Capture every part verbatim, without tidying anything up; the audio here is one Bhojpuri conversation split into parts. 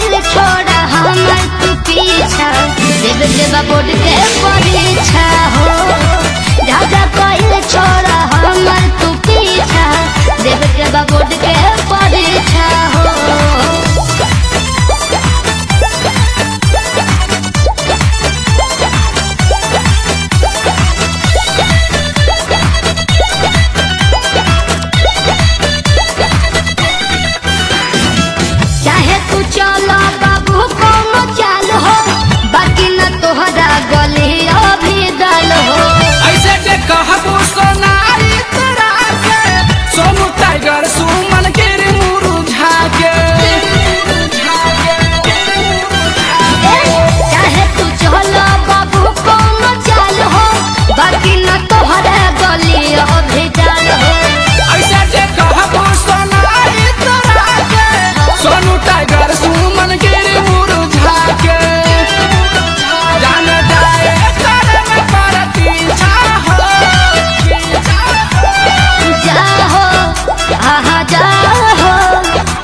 कोइल छोड़ा हमर तू पीछा देव देवा बोर्ड के परीक्षा हो। ज्यादा कोइल छोड़ा हमर तू पीछा देव देवा बोर्ड के परीक्षा हो। चलो बाबू कौनो चाल हो बाकी न तोहरा गले अभी दल हो। ऐसे जे कहबो सोनारी तोरा के सोनू टाइगर सुमन के मुरुझा के चाहे तू चलो बाबू कौनो चाल हो बाकी न तोहरा गले अभी दल हो। ऐसे जे कहबो सोनारी तोरा के सोनू टाइगर सुमन के मुरुझा के जान जाए करे में परती चाहो जाहो आहा जाहो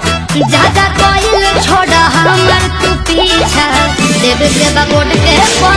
ज्यादा कोइल छोड़ा हमर तू पीछा देव देवा बोर्ड के